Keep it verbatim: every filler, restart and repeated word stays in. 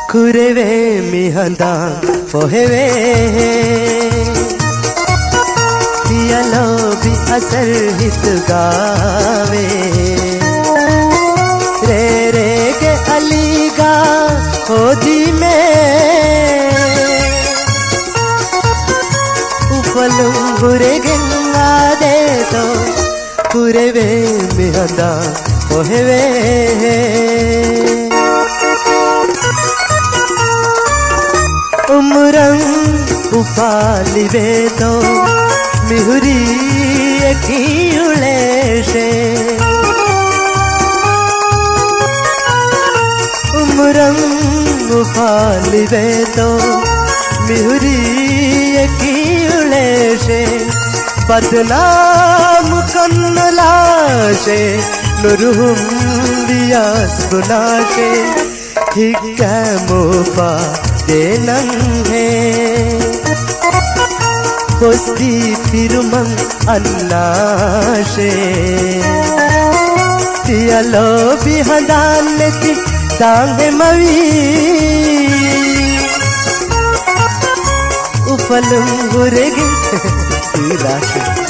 कुरेवे मिहंदा फोहेवे पियालो भी असर हित गावे रे रे के अलीगा होदी में उपलुंगुरे गंगा दे तो कुरेवे मिहंदा फोहेवे उमरंग उफालिवे तो मिहुरी एकीउले से उमरंग उफालिवे तो मिहुरी एकीउले से बदनाम कन्नला से नुरुम बियास गुना से हिक्का मोफा देनं है पोस्ती फिरुमं अन्नाशे तियालो बिहदान की दांगे मवी उपलुंगुरेगे तिराशे